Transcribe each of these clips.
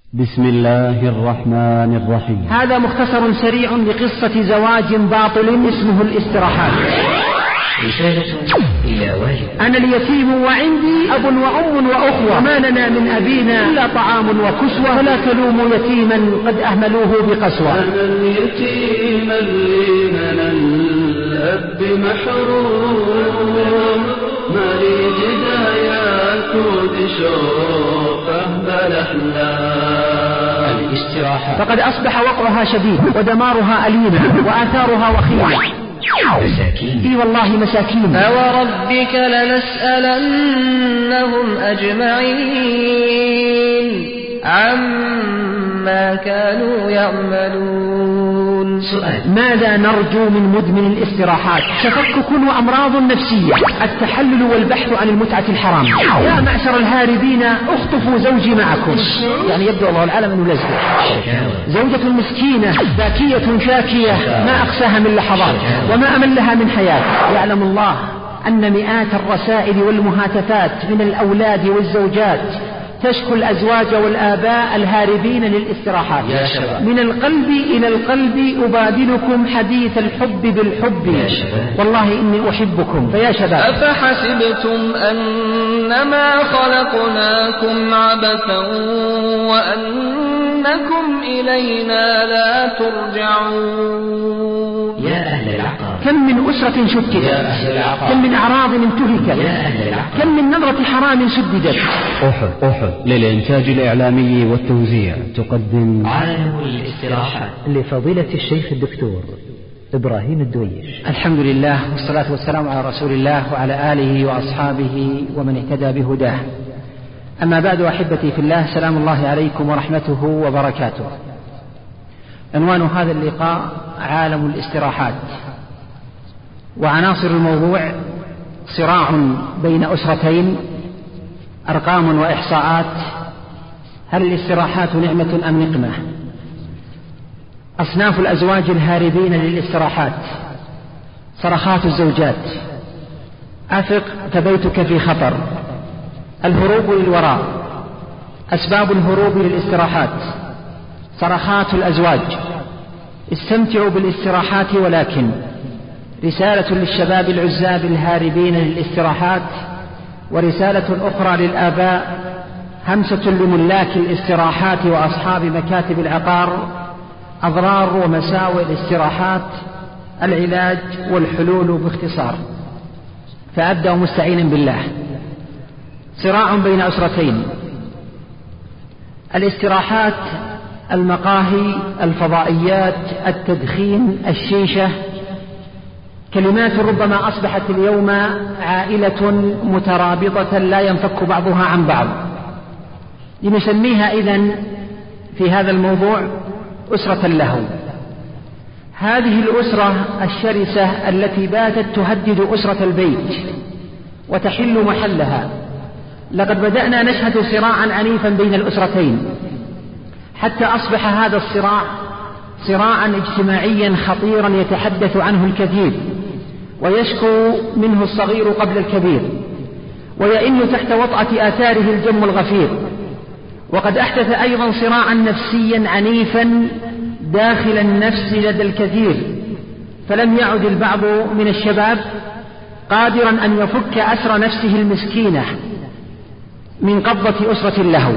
بسم الله الرحمن الرحيم. هذا مختصر سريع لقصة زواج باطل اسمه الاستراحات. رسالة إلى والد. أنا اليتيم وعندي أب وأم وأخوة، وما لنا من أبينا إلا طعام وكسوة، فلا تلوموا يتيما قد أهملوه بقسوة. أنا اليتيم اللي من الأب محروم، ما لي جدايات وتشوفه بالأحلام. الاستراحة. فقد أصبح وقعها شديد ودمارها أليم وآثارها وخيمة. مساكين. إي والله مساكين. فوربك لنسألنهم أجمعين عما كانوا يعملون. سؤال: ماذا نرجو من مدمن الاستراحات؟ تفكك وأمراض نفسية، التحلل والبحث عن المتعة الحرام. يا معشر الهاربين اخطفوا زوجي معكم. يعني يبدو الله العالم أنه لزق. زوجة مسكينة باكية شاكية ما أقساها من لحظات وما أملها من حياة. يعلم الله أن مئات الرسائل والمهاتفات من الأولاد والزوجات تشكو الأزواج والآباء الهاربين للاستراحات. من القلب إلى القلب أبادلكم حديث الحب بالحب، والله إني أحبكم. فيا شباب، أفحسبتم أنما خلقناكم عبثا وأنكم إلينا لا ترجعون. يا أهل العقار، كم من أسرة شتتت، كم من أعراض انتهكت، كم من نظرة حرام سددت. أحد للإنتاج الإعلامي والتوزيع تقدم عالم الاستراحات لفضيلة الشيخ الدكتور إبراهيم الدويش. الحمد لله والصلاة والسلام على رسول الله وعلى آله وأصحابه ومن اهتدى بهداه. أما بعد، أحبتي في الله، سلام الله عليكم ورحمته وبركاته. عنوان هذا اللقاء عالم الاستراحات، وعناصر الموضوع: صراع بين أسرتين، أرقام وإحصاءات، هل الاستراحات نعمة أم نقمة؟ أصناف الأزواج الهاربين للاستراحات، صرخات الزوجات، أفق فبيتك في خطر، الهروب للوراء، أسباب الهروب للاستراحات، صرخات الأزواج، استمتعوا بالاستراحات ولكن، رسالة للشباب العزاب الهاربين للاستراحات، ورسالة أخرى للآباء، همسة لملاك الاستراحات وأصحاب مكاتب العقار، أضرار ومساوئ الاستراحات، العلاج والحلول باختصار. فأبدأ مستعينا بالله. صراع بين أسرتين، الاستراحات، المقاهي، الفضائيات، التدخين، الشيشة، كلمات ربما أصبحت اليوم عائلة مترابطة لا ينفك بعضها عن بعض. لنسميها إذن في هذا الموضوع أسرة اللهو. هذه الأسرة الشرسة التي باتت تهدد أسرة البيت وتحل محلها. لقد بدأنا نشهد صراعا عنيفا بين الأسرتين، حتى أصبح هذا الصراع صراعا اجتماعيا خطيرا يتحدث عنه الكثير، ويشكو منه الصغير قبل الكبير، ويئن تحت وطأة آثاره الجم الغفير. وقد أحدث أيضا صراعا نفسيا عنيفا داخل النفس لدى الكثير، فلم يعد البعض من الشباب قادرا أن يفك أسر نفسه المسكينة من قبضة أسرة اللهو.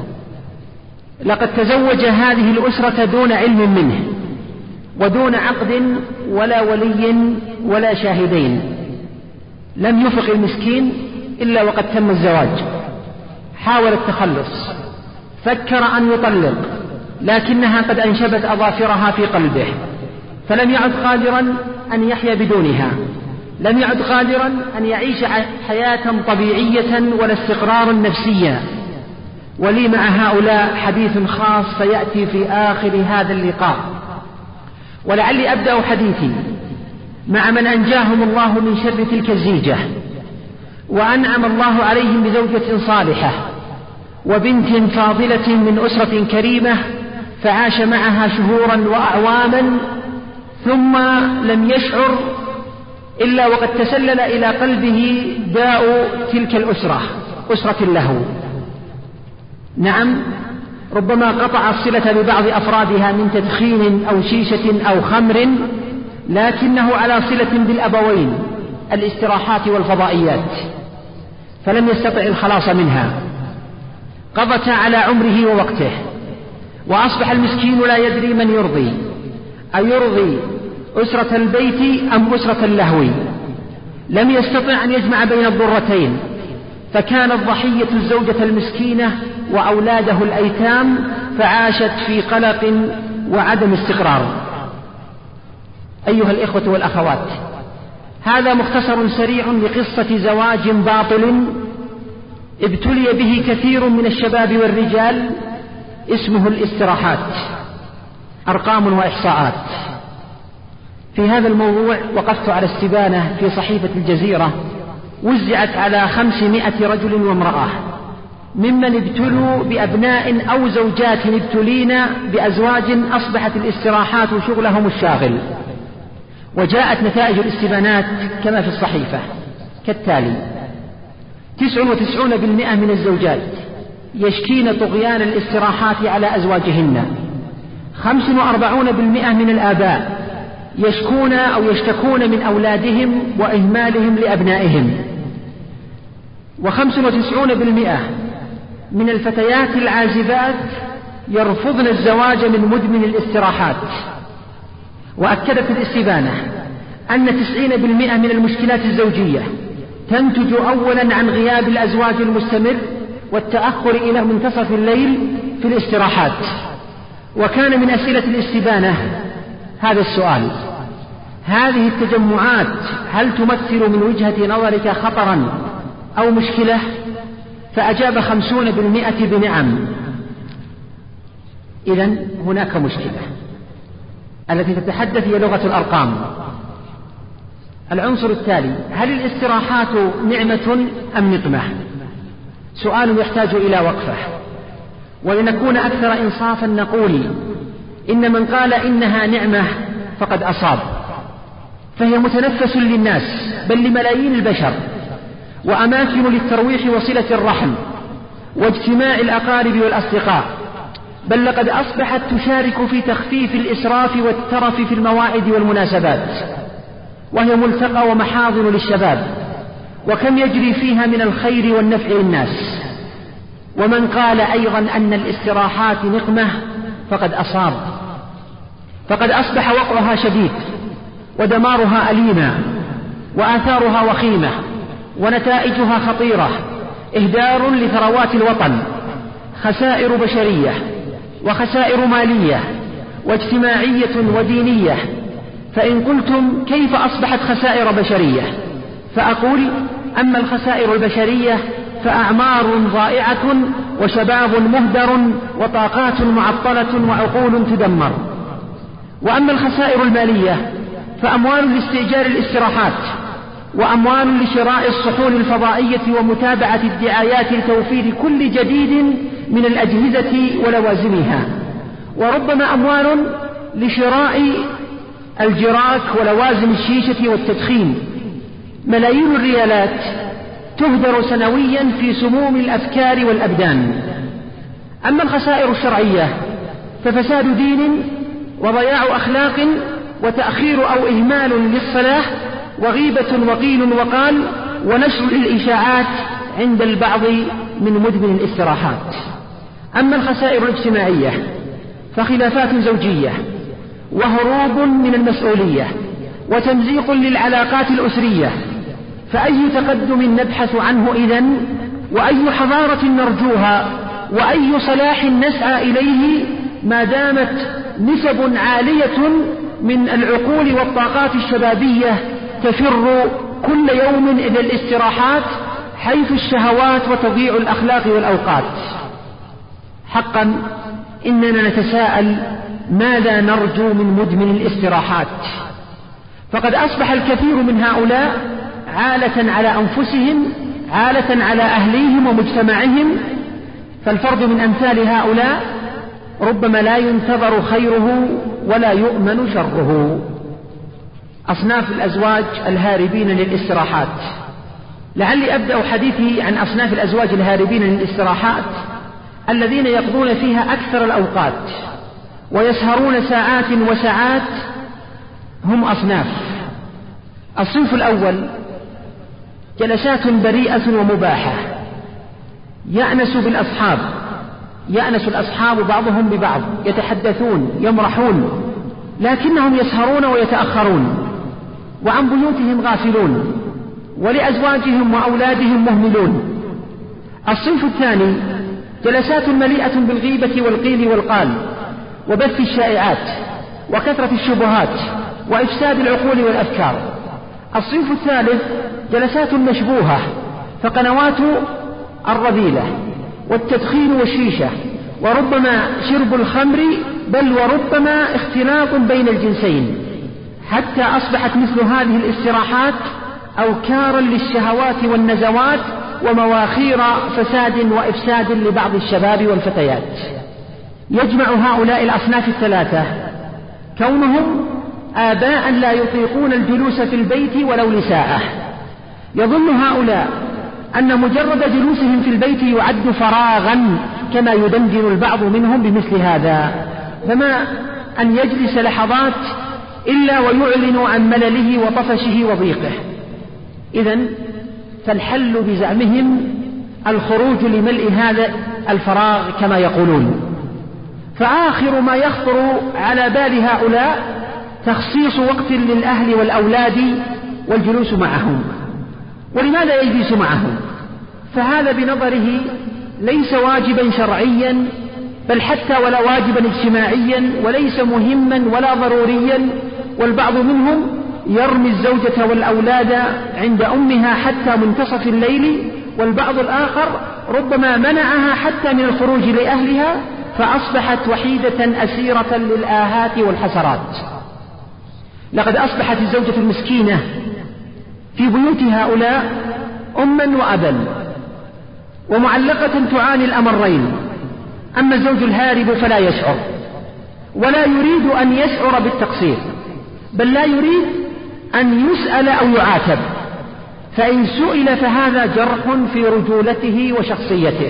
لقد تزوج هذه الأسرة دون علم منه، ودون عقد ولا ولي ولا شاهدين. لم يفق المسكين إلا وقد تم الزواج. حاول التخلص، فكر أن يطلق، لكنها قد أنشبت أظافرها في قلبه، فلم يعد قادرا أن يحيا بدونها، لم يعد قادرا أن يعيش حياة طبيعية ولا استقرارا نفسيا. ولي مع هؤلاء حديث خاص سيأتي في آخر هذا اللقاء. ولعلي أبدأ حديثي مع من أنجاهم الله من شر تلك الزيجة، وأنعم الله عليهم بزوجة صالحة وبنت فاضلة من أسرة كريمة، فعاش معها شهورا وأعواما، ثم لم يشعر إلا وقد تسلل إلى قلبه داء تلك الأسرة، أسرة اللهو. نعم، ربما قطع الصلة ببعض أفرادها من تدخين أو شيشة أو خمر، لكنه على صلة بالأبوين الاستراحات والفضائيات، فلم يستطع الخلاص منها، قضت على عمره ووقته، وأصبح المسكين لا يدري من يرضي، أيرضي أسرة البيت أم أسرة اللهو، لم يستطع أن يجمع بين الضرتين، فكانت ضحية الزوجة المسكينة وأولاده الأيتام، فعاشت في قلق وعدم استقرار. أيها الإخوة والأخوات، هذا مختصر سريع لقصة زواج باطل ابتلي به كثير من الشباب والرجال، اسمه الاستراحات، أرقام وإحصاءات. في هذا الموضوع وقفت على استبانة في صحيفة الجزيرة وزعت على 500 رجل وامرأة ممن ابتلوا بأبناء أو زوجات ابتلين بأزواج أصبحت الاستراحات شغلهم الشاغل. وجاءت نتائج الاستبانات كما في الصحيفة كالتالي: 99% من الزوجات يشكين طغيان الاستراحات على أزواجهن، 45% من الآباء يشكون أو يشتكون من أولادهم وإهمالهم لأبنائهم، و95% من الفتيات العازبات يرفضن الزواج من مدمن الاستراحات. وأكدت الاستبانة أن 90% من المشكلات الزوجية تنتج أولا عن غياب الأزواج المستمر والتأخر إلى منتصف الليل في الاستراحات. وكان من أسئلة الاستبانة هذا السؤال: هذه التجمعات هل تمثل من وجهة نظرك خطرا أو مشكلة؟ فأجاب 50% بنعم. إذن هناك مشكلة. التي تتحدث هي لغة الأرقام. العنصر التالي: هل الاستراحات نعمة أم نقمة؟ سؤال يحتاج إلى وقفة. ولنكون أكثر إنصافا نقول إن من قال إنها نعمة فقد أصاب، فهي متنفس للناس بل لملايين البشر، وأماكن للترويح وصلة الرحم واجتماع الأقارب والأصدقاء، بل لقد أصبحت تشارك في تخفيف الإسراف والترف في الموائد والمناسبات، وهي ملتقى ومحاضن للشباب، وكم يجري فيها من الخير والنفع للناس. ومن قال أيضا أن الاستراحات نقمة فقد أصاب، فقد أصبح وقعها شديد ودمارها أليما وآثارها وخيمة ونتائجها خطيرة: إهدار لثروات الوطن، خسائر بشرية وخسائر مالية واجتماعية ودينية. فإن قلتم كيف أصبحت خسائر بشرية، فأقول: أما الخسائر البشرية فأعمار ضائعة وشباب مهدر وطاقات معطلة وعقول تدمر. وأما الخسائر المالية فأموال لاستئجار الاستراحات، وأموال لشراء الصحون الفضائية ومتابعة الدعايات لتوفير كل جديد من الأجهزة ولوازمها، وربما أموال لشراء الجراك ولوازم الشيشة والتدخين. ملايين الريالات تهدر سنويا في سموم الأفكار والأبدان. أما الخسائر الشرعية ففساد دين وضياع أخلاق وتأخير أو إهمال للصلاة وغيبة وقيل وقال ونشر الإشاعات عند البعض من مدمن الاستراحات. أما الخسائر الاجتماعية فخلافات زوجية وهروب من المسؤولية وتمزيق للعلاقات الأسرية. فأي تقدم نبحث عنه إذن؟ وأي حضارة نرجوها؟ وأي صلاح نسعى إليه ما دامت نسب عالية من العقول والطاقات الشبابية تفر كل يوم إلى الاستراحات، حيث الشهوات وتضيع الأخلاق والأوقات؟ حقا إننا نتساءل: ماذا نرجو من مدمن الاستراحات؟ فقد أصبح الكثير من هؤلاء عالة على أنفسهم، عالة على أهليهم ومجتمعهم. فالفرد من أمثال هؤلاء ربما لا ينتظر خيره ولا يؤمن شره. أصناف الأزواج الهاربين للاستراحات. لعلي أبدأ حديثي عن أصناف الأزواج الهاربين للاستراحات الذين يقضون فيها أكثر الأوقات ويسهرون ساعات وساعات هم أصناف. الصنف الأول جلسات بريئة ومباحة، يأنس بالأصحاب، يأنس الأصحاب بعضهم ببعض، يتحدثون يمرحون، لكنهم يسهرون ويتأخرون وعن بيوتهم غافلون ولأزواجهم وأولادهم مهملون. الصنف الثاني جلسات مليئة بالغيبة والقيل والقال وبث الشائعات وكثرة الشبهات وإفساد العقول والأفكار. الصنف الثالث جلسات مشبوهة، فقنوات الرذيلة والتدخين والشيشة وربما شرب الخمر، بل وربما اختلاط بين الجنسين، حتى أصبحت مثل هذه الاستراحات أوكارا للشهوات والنزوات ومواخير فساد وإفساد لبعض الشباب والفتيات. يجمع هؤلاء الأصناف الثلاثة كونهم آباء لا يطيقون الجلوس في البيت ولو لساعة. يظن هؤلاء أن مجرد جلوسهم في البيت يعد فراغا، كما يدندن البعض منهم بمثل هذا، فما أن يجلس لحظات إلا ويعلن عن ملله وطفشه وضيقه. إذن فالحل بزعمهم الخروج لملء هذا الفراغ كما يقولون. فآخر ما يخطر على بال هؤلاء تخصيص وقت للأهل والأولاد والجلوس معهم. ولماذا يجلس معهم؟ فهذا بنظره ليس واجبا شرعيا، بل حتى ولا واجبا اجتماعيا، وليس مهما ولا ضروريا. والبعض منهم يرمي الزوجة والأولاد عند أمها حتى منتصف الليل، والبعض الآخر ربما منعها حتى من الخروج لأهلها، فأصبحت وحيدة أسيرة للآهات والحسرات. لقد أصبحت الزوجة المسكينة في بيوت هؤلاء أما وأبا، ومعلقة تعاني الأمرين. أما الزوج الهارب فلا يشعر، ولا يريد أن يشعر بالتقصير، بل لا يريد أن يسأل أو يعاتب، فإن سئل فهذا جرح في رجولته وشخصيته.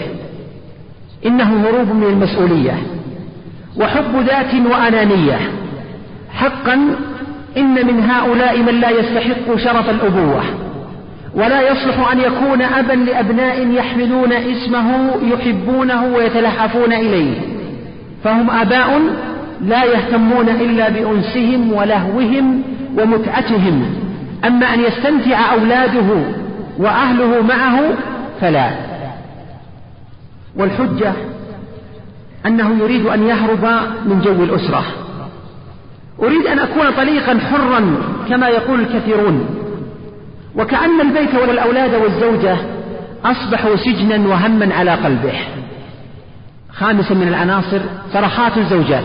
إنه هروب من المسؤولية وحب ذات وأنانية. حقا إن من هؤلاء من لا يستحق شرف الأبوة، ولا يصلح أن يكون أبا لأبناء يحملون اسمه يحبونه ويتلهفون إليه، فهم آباء لا يهتمون إلا بأنسهم ولهوهم ومتعتهم. أما أن يستمتع أولاده وأهله معه فلا. والحجة أنه يريد أن يهرب من جو الأسرة. أريد أن أكون طليقا حرا كما يقول الكثيرون، وكأن البيت والأولاد والزوجة أصبحوا سجنا وهما على قلبه. خامسا من العناصر صرخات الزوجات.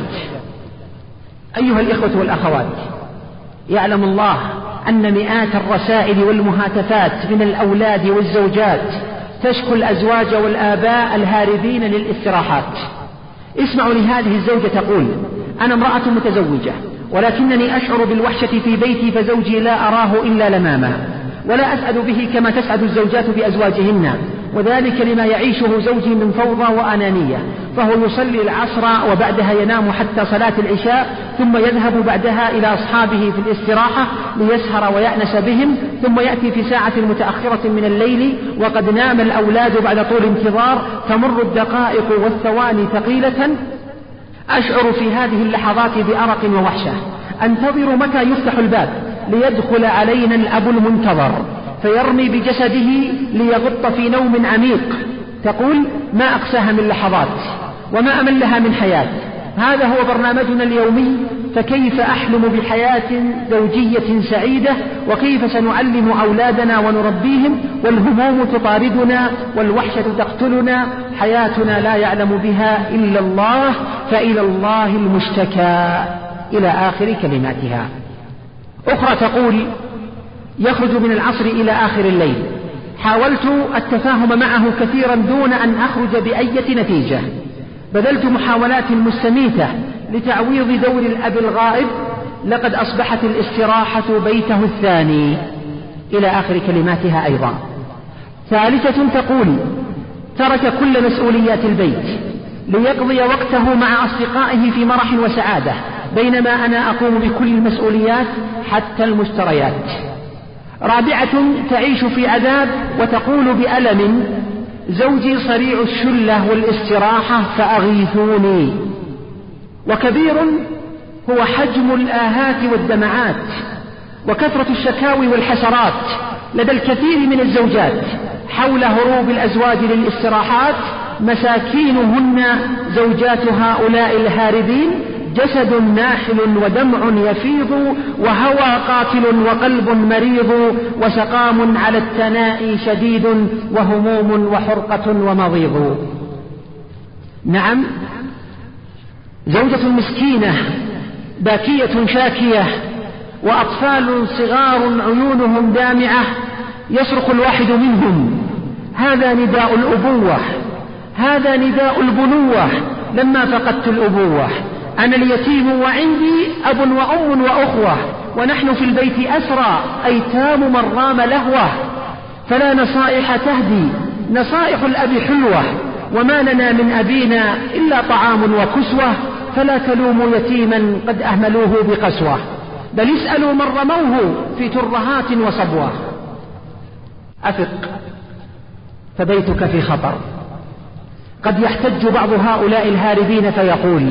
أيها الإخوة والأخوات، يعلم الله أن مئات الرسائل والمهاتفات من الأولاد والزوجات تشكو الأزواج والآباء الهاربين للاستراحات. اسمعوا لهذه الزوجة تقول: أنا امرأة متزوجة، ولكنني أشعر بالوحشة في بيتي، فزوجي لا أراه إلا لماما، ولا أسعد به كما تسعد الزوجات بأزواجهن، وذلك لما يعيشه زوجي من فوضى وأنانية. فهو يصلي العصر وبعدها ينام حتى صلاة العشاء، ثم يذهب بعدها إلى أصحابه في الاستراحة ليسهر ويأنس بهم، ثم يأتي في ساعة متأخرة من الليل وقد نام الأولاد بعد طول انتظار، تمر الدقائق والثواني ثقيلة. أشعر في هذه اللحظات بأرق ووحشة، أنتظر متى يفتح الباب ليدخل علينا الأب المنتظر فيرمي بجسده ليغط في نوم عميق. تقول: ما أقساها من لحظات وما أملها من حياة. هذا هو برنامجنا اليومي، فكيف أحلم بحياة زوجية سعيدة، وكيف سنعلم أولادنا ونربيهم، والهموم تطاردنا والوحشة تقتلنا، حياتنا لا يعلم بها إلا الله، فإلى الله المشتكى، إلى آخر كلماتها. أخرى تقول: يخرج من العصر إلى آخر الليل، حاولت التفاهم معه كثيرا دون أن أخرج بأية نتيجة، بذلت محاولات مستميتة لتعويض دور الأب الغائب، لقد أصبحت الاستراحة بيته الثاني، إلى آخر كلماتها أيضا. ثالثة تقول: ترك كل مسؤوليات البيت ليقضي وقته مع أصدقائه في مرح وسعادة، بينما أنا أقوم بكل المسؤوليات حتى المشتريات. رابعة تعيش في عذاب وتقول بألم: زوجي صريع الشلة والاستراحة فأغيثوني. وكبير هو حجم الآهات والدمعات وكثرة الشكاوي والحسرات لدى الكثير من الزوجات حول هروب الأزواج للاستراحات. مساكينهن زوجات هؤلاء الهاربين جسد ناحل ودمع يفيض وهوى قاتل وقلب مريض وسقام على التناء شديد وهموم وحرقة ومضيض. نعم، زوجة مسكينة باكية شاكية وأطفال صغار عيونهم دامعة يصرخ الواحد منهم: هذا نداء الأبوة، هذا نداء البنوة لما فقدت الأبوة. أنا اليتيم وعندي أب وأم وأخوة، ونحن في البيت أسرى أيتام من رام لهوة. فلا نصائح تهدي، نصائح الأب حلوة، وما لنا من أبينا إلا طعام وكسوة. فلا تلوموا يتيما قد أهملوه بقسوة، بل اسألوا من رموه في ترهات وصبوة. أفق فبيتك في خطر. قد يحتج بعض هؤلاء الهاربين فيقول: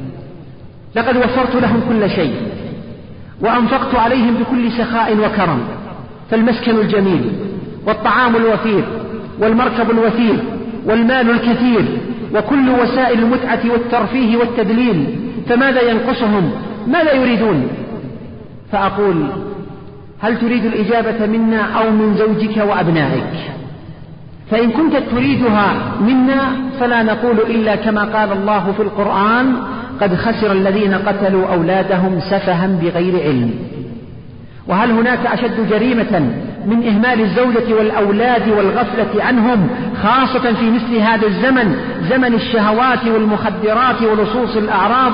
لقد وفرت لهم كل شيء وأنفقت عليهم بكل سخاء وكرم، فالمسكن الجميل والطعام الوفير والمركب الوثير والمال الكثير وكل وسائل المتعة والترفيه والتدليل، فماذا ينقصهم؟ ماذا يريدون؟ فأقول: هل تريد الإجابة منا أو من زوجك وأبنائك؟ فإن كنت تريدها منا فلا نقول إلا كما قال الله في القرآن: قد خسر الذين قتلوا أولادهم سفها بغير علم. وهل هناك أشد جريمة من إهمال الزوجة والأولاد والغفلة عنهم، خاصة في مثل هذا الزمن، زمن الشهوات والمخدرات ولصوص الأعراض؟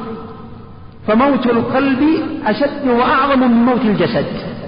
فموت القلب أشد وأعظم من موت الجسد.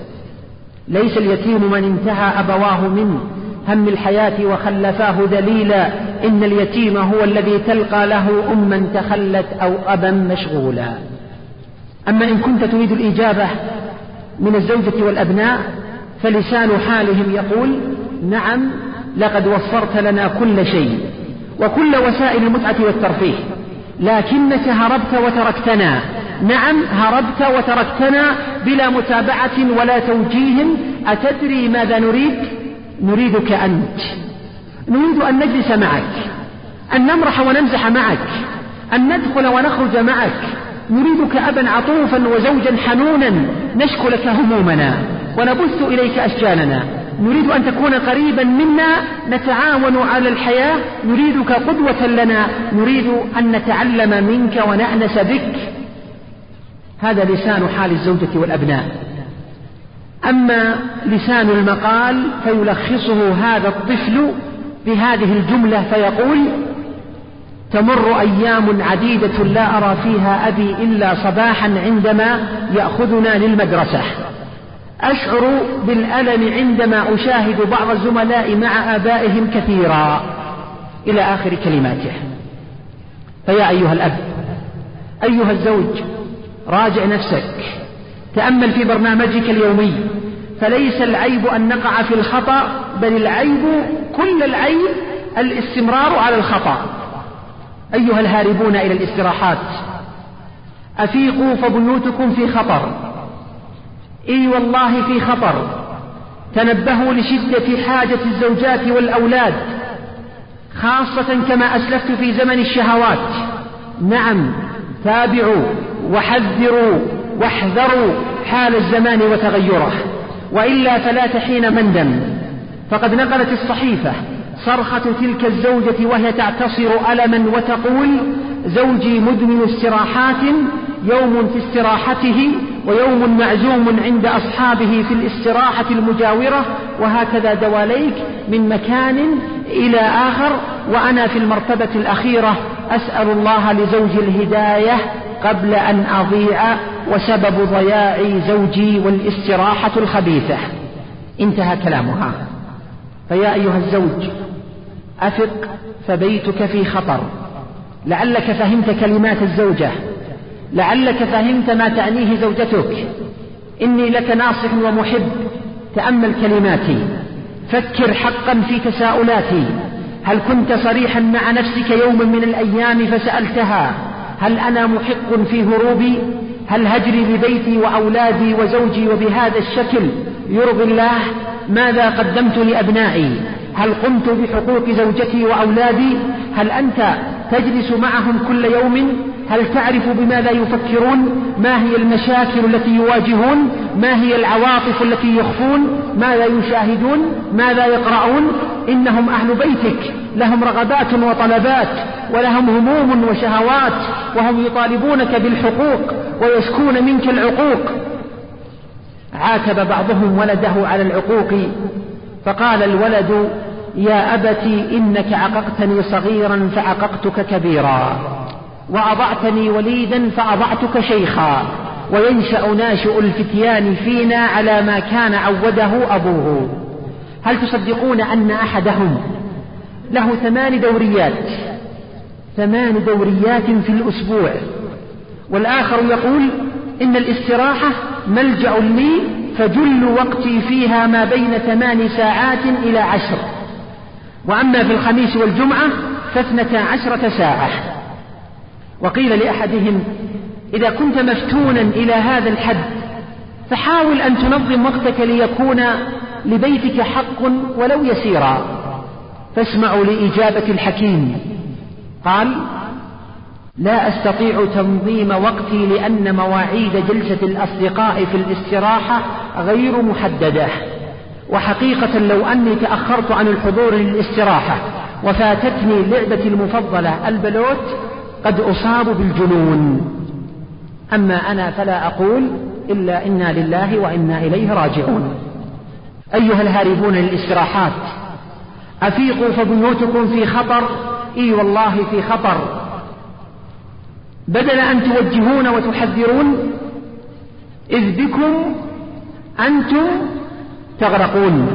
ليس اليتيم من انتهى أبواه من هم الحياة وخلفاه ذليلا، إن اليتيم هو الذي تلقى له أما تخلت أو أبا مشغولا. أما إن كنت تريد الإجابة من الزوجة والأبناء فلسان حالهم يقول: نعم، لقد وفرت لنا كل شيء وكل وسائل المتعة والترفيه، لكنك هربت وتركتنا. نعم، هربت وتركتنا بلا متابعة ولا توجيه. أتدري ماذا نريد؟ نريدك أنت. نريد أن نجلس معك، أن نمرح ونمزح معك، أن ندخل ونخرج معك. نريدك أبا عطوفا وزوجا حنونا نشكو لك همومنا ونبث إليك أشجاننا. نريد أن تكون قريبا منا نتعاون على الحياة. نريدك قدوة لنا، نريد أن نتعلم منك ونأنس بك. هذا لسان حال الزوجة والأبناء. أما لسان المقال فيلخصه هذا الطفل بهذه الجملة فيقول: تمر أيام عديدة لا أرى فيها أبي إلا صباحا عندما يأخذنا للمدرسة. أشعر بالألم عندما أشاهد بعض الزملاء مع آبائهم كثيرا، إلى آخر كلماته. فيا أيها الأب، أيها الزوج، راجع نفسك، تأمل في برنامجك اليومي، فليس العيب أن نقع في الخطأ، بل العيب، كل العيب، الاستمرار على الخطأ. أيها الهاربون إلى الاستراحات، أفيقوا فبيوتكم في خطر. إي والله في خطر. تنبهوا لشدة حاجة الزوجات والأولاد، خاصة كما أسلفت في زمن الشهوات. نعم، تابعوا وحذروا واحذروا حال الزمان وتغيره، وإلا فلا تحين مندم. فقد نقلت الصحيفة صرخة تلك الزوجة وهي تعتصر ألما وتقول: زوجي مدمن استراحات، يوم في استراحته ويوم معزوم عند أصحابه في الاستراحة المجاورة، وهكذا دواليك من مكان إلى آخر، وأنا في المرتبة الأخيرة. أسأل الله لزوجي الهداية قبل أن أضيع، وسبب ضياعي زوجي والاستراحة الخبيثة. انتهى كلامها. فيا أيها الزوج، أفق فبيتك في خطر. لعلك فهمت كلمات الزوجة، لعلك فهمت ما تعنيه زوجتك. إني لك ناصح ومحب، تأمل كلماتي، فكر حقا في تساؤلاتي. هل كنت صريحا مع نفسك يوما من الأيام فسألتها هل أنا محق في هروبي؟ هل هجري ببيتي وأولادي وزوجي وبهذا الشكل يرضي الله؟ ماذا قدمت لأبنائي؟ هل قمت بحقوق زوجتي وأولادي؟ هل أنت تجلس معهم كل يوم؟ هل تعرف بماذا يفكرون؟ ما هي المشاكل التي يواجهون؟ ما هي العواطف التي يخفون؟ ماذا يشاهدون؟ ماذا يقرؤون؟ إنهم أهل بيتك، لهم رغبات وطلبات، ولهم هموم وشهوات، وهم يطالبونك بالحقوق ويشكون منك العقوق. عاتب بعضهم ولده على العقوق، فقال الولد يا أبتي إنك عققتني صغيرا فعققتك كبيرا، وأضعتني وليدا فأضعتك شيخا، وينشأ ناشئ الفتيان فينا على ما كان عوده أبوه. هل تصدقون أن أحدهم له 8 دوريات، 8 دوريات في الأسبوع، والآخر يقول إن الاستراحة ملجأ لي فجل وقتي فيها ما بين 8 ساعات إلى 10، وأما في الخميس والجمعة ف12 ساعة. وقيل لأحدهم إذا كنت مفتونا إلى هذا الحد فحاول أن تنظم وقتك ليكون لبيتك حق ولو يسيرا. فاسمعوا لإجابة الحكيم، قال لا أستطيع تنظيم وقتي لأن مواعيد جلسة الأصدقاء في الاستراحة غير محددة، وحقيقة لو أني تأخرت عن الحضور للاستراحة وفاتتني لعبتي المفضلة البلوت قد أصاب بالجنون. أما أنا فلا أقول إلا إنا لله وإنا إليه راجعون. أيها الهاربون للاستراحات، أفيقوا فبيوتكم في خطر، إي والله في خطر. بدل أن توجهون وتحذرون إذ بكم أنتم تغرقون.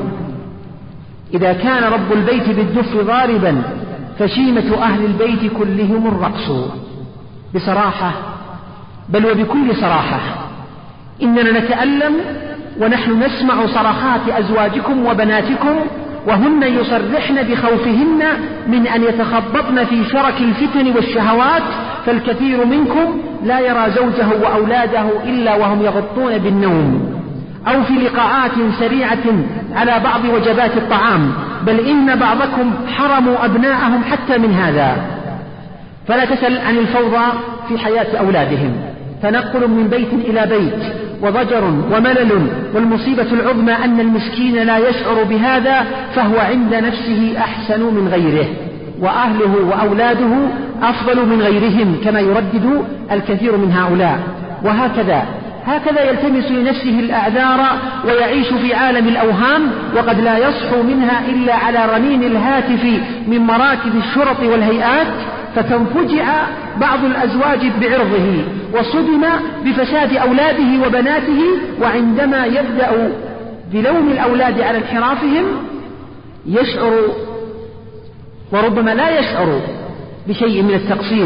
إذا كان رب البيت بالدف ضاربا فشيمة أهل البيت كلهم الرقص. بصراحة بل وبكل صراحة إننا نتألم ونحن نسمع صرخات أزواجكم وبناتكم وهن يصرحن بخوفهن من أن يتخبطن في شرك الفتن والشهوات، فالكثير منكم لا يرى زوجه وأولاده إلا وهم يغطون بالنوم أو في لقاءات سريعة على بعض وجبات الطعام، بل إن بعضكم حرموا أبناءهم حتى من هذا. فلا تسأل عن الفوضى في حياة أولادهم، تنقل من بيت إلى بيت وضجر وملل، والمصيبة العظمى أن المسكين لا يشعر بهذا فهو عند نفسه أحسن من غيره، وأهله وأولاده أفضل من غيرهم كما يردد الكثير من هؤلاء. وهكذا يلتمس لنفسه الأعذار ويعيش في عالم الأوهام، وقد لا يصحو منها إلا على رنين الهاتف من مراكز الشرط والهيئات، فتنفجع بعض الأزواج بعرضه وصدم بفساد أولاده وبناته، وعندما يبدأ بلوم الأولاد على انحرافهم يشعر وربما لا يشعر بشيء من التقصير.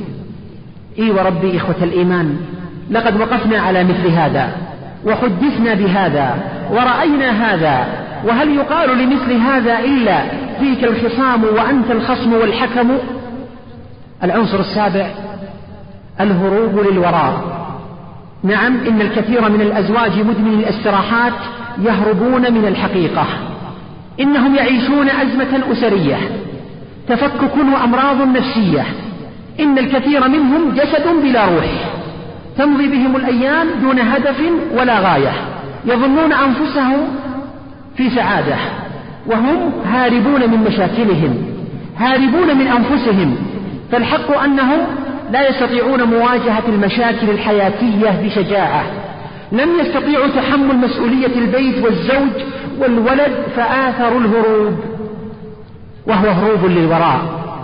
إي وربي إخوة الإيمان، لقد وقفنا على مثل هذا وحدثنا بهذا ورأينا هذا، وهل يقال لمثل هذا إلا فيك الخصام وأنت الخصم والحكم؟ العنصر السابع الهروب للوراء. نعم، إن الكثير من الأزواج مدمني الاستراحات يهربون من الحقيقة. إنهم يعيشون أزمة أسرية، تفكك وأمراض نفسية. إن الكثير منهم جسد بلا روح، تمضي بهم الأيام دون هدف ولا غاية، يظنون أنفسهم في سعادة وهم هاربون من مشاكلهم، هاربون من أنفسهم. فالحق أنهم لا يستطيعون مواجهة المشاكل الحياتية بشجاعة، لم يستطيعوا تحمل مسؤولية البيت والزوج والولد، فآثروا الهروب، وهو هروب للوراء.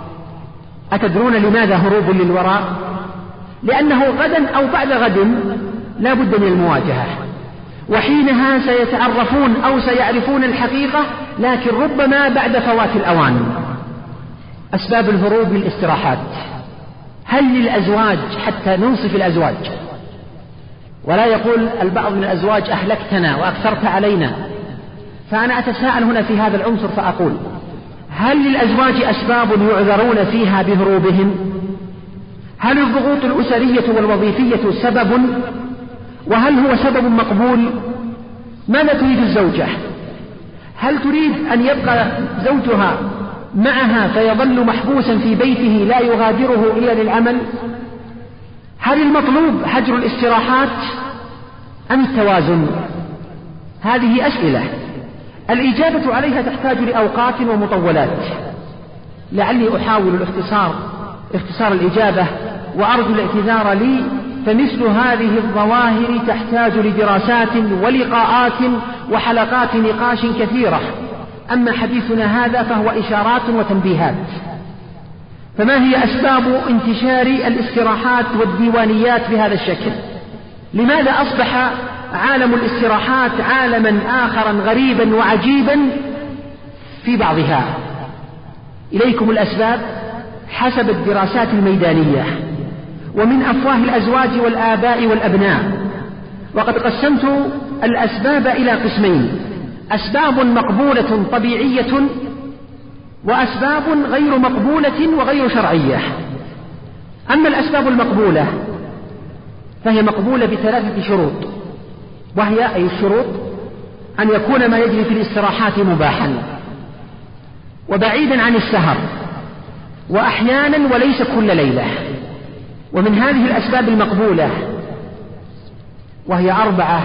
أتدرون لماذا هروب للوراء؟ لأنه غدا أو بعد غد لا بد من المواجهة، وحينها سيتعرفون أو سيعرفون الحقيقة، لكن ربما بعد فوات الأوان. أسباب الهروب للاستراحات. هل للأزواج حتى ننصف الأزواج؟ ولا يقول البعض من الأزواج أهلكتنا وأكثرت علينا. فأنا أتساءل هنا في هذا العنصر فأقول: هل للأزواج أسباب يعذرون فيها بهروبهم؟ هل الضغوط الأسرية والوظيفية سبب؟ وهل هو سبب مقبول؟ ماذا تريد الزوجة؟ هل تريد أن يبقى زوجها معها فيظل محبوسا في بيته لا يغادره إلا للعمل؟ هل المطلوب هجر الاستراحات أم التوازن؟ هذه أسئلة الإجابة عليها تحتاج لأوقات ومطولات. لعلي أحاول اختصار الإجابة وأرجو الاعتذار لي، فمثل هذه الظواهر تحتاج لدراسات ولقاءات وحلقات نقاش كثيرة. أما حديثنا هذا فهو إشارات وتنبيهات. فما هي أسباب انتشار الاستراحات والديوانيات بهذا الشكل؟ لماذا أصبح عالم الاستراحات عالما آخرا غريبا وعجيبا في بعضها؟ إليكم الأسباب حسب الدراسات الميدانية ومن أفواه الأزواج والآباء والأبناء. وقد قسمت الأسباب إلى قسمين: أسباب مقبولة طبيعية، وأسباب غير مقبولة وغير شرعية. أما الأسباب المقبولة فهي مقبولة بثلاثة شروط، وهي أي الشروط: أن يكون ما يجري في الاستراحات مباحا وبعيدا عن السهر، وأحيانا وليس كل ليلة. ومن هذه الأسباب المقبولة وهي 4: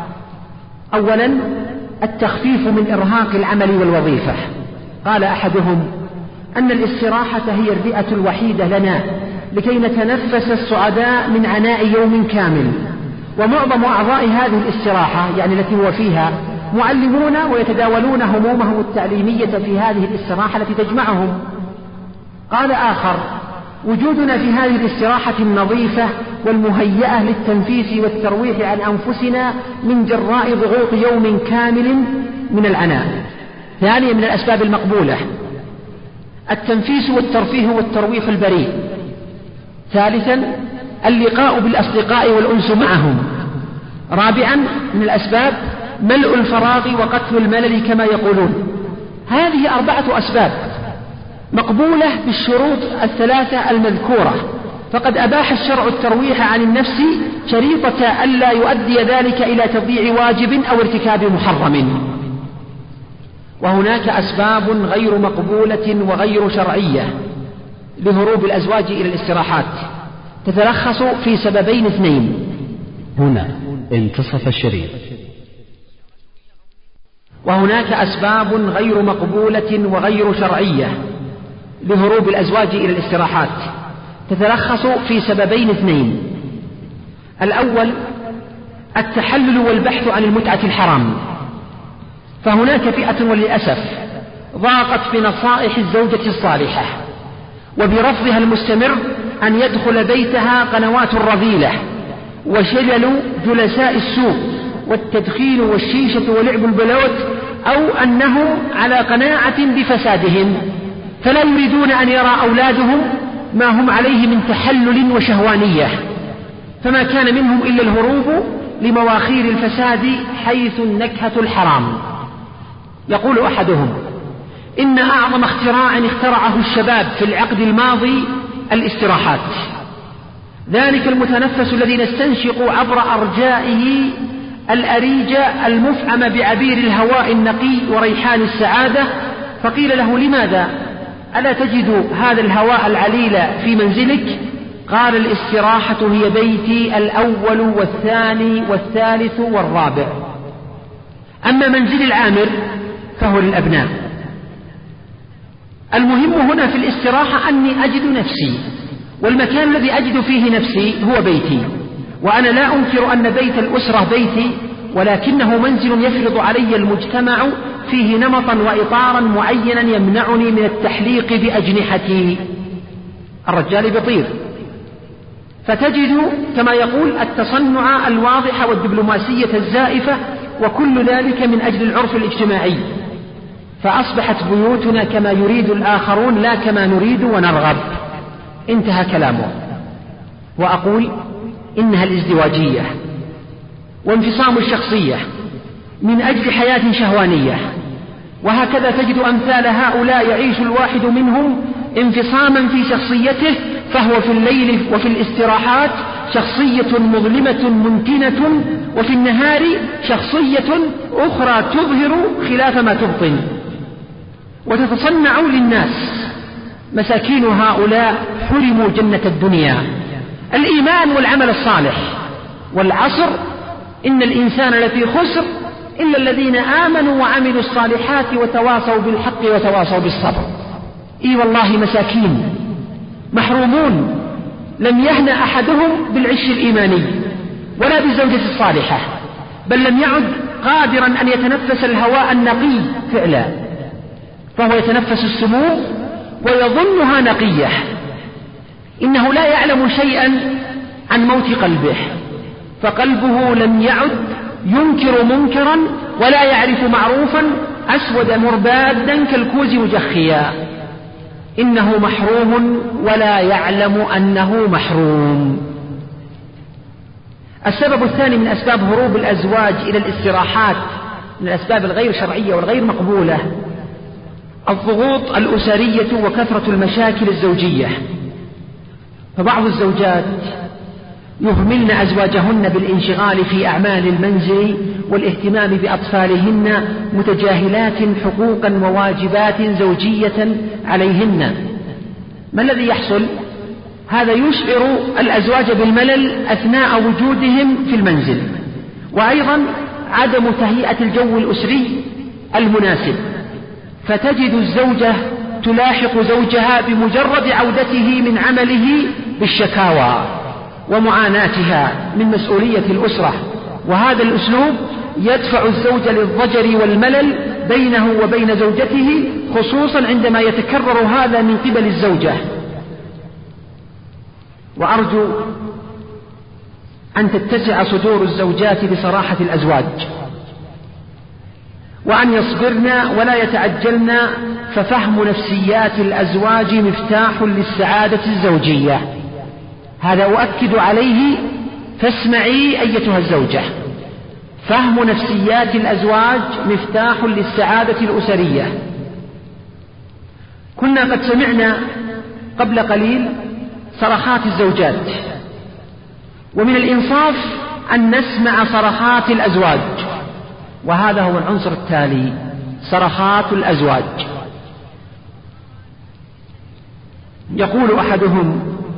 أولا التخفيف من إرهاق العمل والوظيفة. قال أحدهم أن الاستراحة هي الرئة الوحيدة لنا لكي نتنفس السعداء من عناء يوم كامل. ومعظم أعضاء هذه الاستراحة يعني التي هو فيها معلمون ويتداولون همومهم التعليمية في هذه الاستراحة التي تجمعهم. قال آخر: وجودنا في هذه الاستراحة النظيفة والمهيئة للتنفيس والترويح عن أنفسنا من جراء ضغوط يوم كامل من العناء. ثانيا من الأسباب المقبولة التنفيس والترفيه والترويح البريء. ثالثا اللقاء بالأصدقاء والأنس معهم. رابعا من الأسباب ملء الفراغ وقتل الملل كما يقولون. هذه 4 أسباب مقبولة بالشروط الثلاثة المذكورة، فقد أباح الشرع الترويح عن النفس شريطة ألا يؤدي ذلك إلى تضييع واجب أو ارتكاب محرم. وهناك أسباب غير مقبولة وغير شرعية لهروب الأزواج إلى الاستراحات، تتلخص في سببين 2. هنا انتصف الشريط. وهناك أسباب غير مقبولة وغير شرعية لهروب الأزواج إلى الاستراحات، تتلخص في سببين 2. الأول التحلل والبحث عن المتعة الحرام. فهناك فئة وللأسف ضاقت بنصائح الزوجة الصالحة وبرفضها المستمر أن يدخل بيتها قنوات الرذيلة وشلل جلساء السوق والتدخين والشيشة ولعب البلوت، أو أنهم على قناعة بفسادهم، فلا يريدون أن يرى أولادهم ما هم عليه من تحلل وشهوانية، فما كان منهم إلا الهروب لمواخير الفساد حيث النكهة الحرام. يقول أحدهم: إن أعظم اختراع اخترعه الشباب في العقد الماضي الاستراحات، ذلك المتنفس الذي نستنشق عبر أرجائه الأريج المفعم بعبير الهواء النقي وريحان السعادة. فقيل له: لماذا؟ ألا تجد هذا الهواء العليل في منزلك؟ قال: الاستراحة هي بيتي الأول والثاني والثالث والرابع، أما منزل العامر فهو للأبناء. المهم هنا في الاستراحة أني أجد نفسي، والمكان الذي أجد فيه نفسي هو بيتي. وأنا لا أنكر أن بيت الأسرة بيتي، ولكنه منزل يفرض علي المجتمع فيه نمطا وإطارا معينا يمنعني من التحليق بأجنحتي. الرجال بيطير، فتجد كما يقول التصنع الواضح والدبلوماسية الزائفة، وكل ذلك من أجل العرف الاجتماعي. فأصبحت بيوتنا كما يريد الآخرون لا كما نريد ونرغب. انتهى كلامه. وأقول إنها الازدواجية وانفصام الشخصية من أجل حياة شهوانية. وهكذا تجد أمثال هؤلاء يعيش الواحد منهم انفصاما في شخصيته، فهو في الليل وفي الاستراحات شخصية مظلمة منتنة، وفي النهار شخصية أخرى تظهر خلاف ما تبطن وتتصنع للناس. مساكين هؤلاء حرموا جنة الدنيا، الإيمان والعمل الصالح. والعصر إن الإنسان لفي خسر إلا الذين آمنوا وعملوا الصالحات وتواصوا بالحق وتواصوا بالصبر. إي والله مساكين محرومون، لم يهنأ أحدهم بالعش الإيماني ولا بالزوجة الصالحة، بل لم يعد قادرا أن يتنفس الهواء النقي فعلا، فهو يتنفس السموم ويظنها نقية. إنه لا يعلم شيئا عن موت قلبه، فقلبه لم يعد ينكر منكرا ولا يعرف معروفا، أسود مربادا كالكوز مجخيا. إنه محروم ولا يعلم أنه محروم. السبب الثاني من أسباب هروب الأزواج إلى الاستراحات من الأسباب الغير شرعية والغير مقبولة الضغوط الأسرية وكثرة المشاكل الزوجية. فبعض الزوجات يهملن أزواجهن بالانشغال في أعمال المنزل والاهتمام بأطفالهن، متجاهلات حقوقا وواجبات زوجية عليهن. ما الذي يحصل؟ هذا يشعر الأزواج بالملل أثناء وجودهم في المنزل، وأيضا عدم تهيئة الجو الأسري المناسب، فتجد الزوجة تلاحق زوجها بمجرد عودته من عمله بالشكاوى ومعاناتها من مسؤولية الأسرة. وهذا الأسلوب يدفع الزوج للضجر والملل بينه وبين زوجته، خصوصا عندما يتكرر هذا من قبل الزوجة. وأرجو أن تتسع صدور الزوجات بصراحة الأزواج، وأن يصبرن ولا يتعجلن، ففهم نفسيات الأزواج مفتاح للسعادة الزوجية. هذا أؤكد عليه، فاسمعي أيتها الزوجة، فهم نفسيات الأزواج مفتاح للسعادة الأسرية. كنا قد سمعنا قبل قليل صرخات الزوجات، ومن الإنصاف أن نسمع صرخات الأزواج، وهذا هو العنصر التالي: صرخات الأزواج. يقول أحدهم: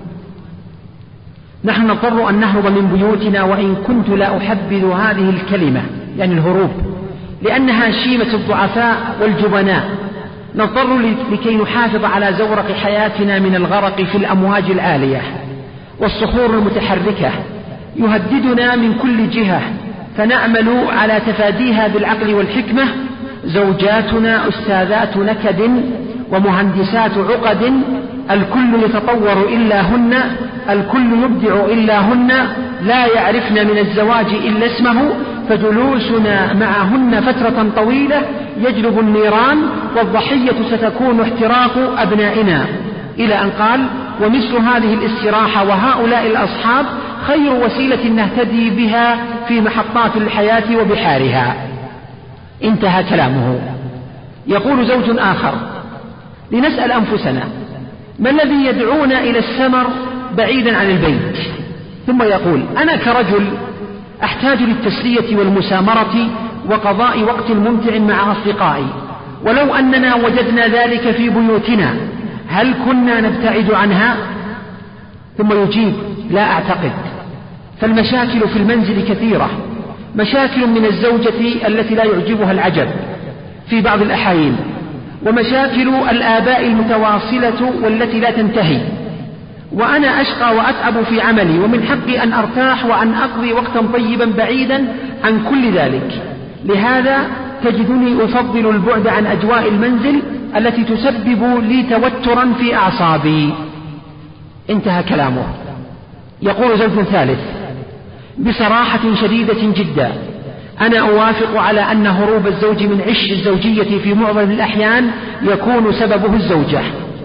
نحن نضطر أن نهرب من بيوتنا، وإن كنت لا أحبذ هذه الكلمة، يعني الهروب، لأنها شيمة الضعفاء والجبناء. نضطر لكي نحافظ على زورق حياتنا من الغرق في الأمواج العالية والصخور المتحركة يهددنا من كل جهة، فنعمل على تفاديها بالعقل والحكمة. زوجاتنا أستاذات نكد ومهندسات عقد، الكل يتطور إلا هن، الكل يبدع إلا هن، لا يعرفن من الزواج إلا اسمه، فجلوسنا معهن فترة طويلة يجلب النيران، والضحية ستكون احتراق أبنائنا. إلى أن قال: ومثل هذه الاستراحة وهؤلاء الأصحاب خير وسيلة نهتدي بها في محطات الحياة وبحارها. انتهى كلامه. يقول زوج آخر: لنسأل أنفسنا ما الذي يدعونا إلى السمر بعيدا عن البيت؟ ثم يقول: أنا كرجل أحتاج للتسلية والمسامرة وقضاء وقت ممتع مع أصدقائي، ولو أننا وجدنا ذلك في بيوتنا هل كنا نبتعد عنها؟ ثم يجيب: لا أعتقد، فالمشاكل في المنزل كثيرة، مشاكل من الزوجة التي لا يعجبها العجب في بعض الأحايين، ومشاكل الآباء المتواصلة والتي لا تنتهي، وأنا أشقى وأتعب في عملي، ومن حقي أن أرتاح وأن أقضي وقتا طيبا بعيدا عن كل ذلك. لهذا تجدني أفضل البعد عن أجواء المنزل التي تسبب لي توترا في أعصابي. انتهى كلامه. يقول زوج ثالث بصراحة شديدة جدا: أنا أوافق على أن هروب الزوج من عش الزوجية في معظم الأحيان يكون سببه الزوجة،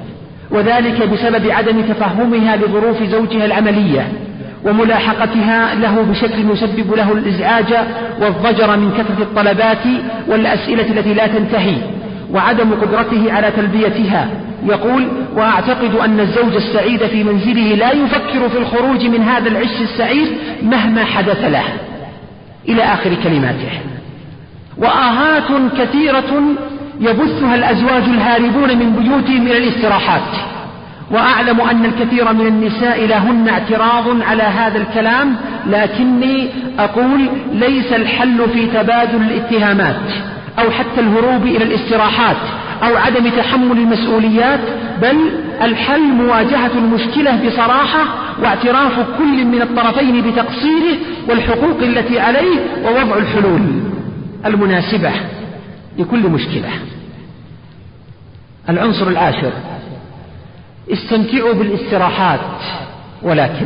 وذلك بسبب عدم تفهمها لظروف زوجها العملية وملاحقتها له بشكل يسبب له الإزعاج والضجر من كثرة الطلبات والأسئلة التي لا تنتهي وعدم قدرته على تلبيتها. يقول: وأعتقد أن الزوج السعيد في منزله لا يفكر في الخروج من هذا العش السعيد مهما حدث له، إلى آخر كلماته. وآهات كثيرة يبثها الأزواج الهاربون من بيوتهم إلى الاستراحات، وأعلم أن الكثير من النساء لهن اعتراض على هذا الكلام، لكني أقول ليس الحل في تبادل الاتهامات أو حتى الهروب إلى الاستراحات أو عدم تحمل المسؤوليات، بل الحل مواجهة المشكلة بصراحة واعتراف كل من الطرفين بتقصيره والحقوق التي عليه ووضع الحلول المناسبة لكل مشكلة. العنصر العاشر: استمتعوا بالاستراحات، ولكن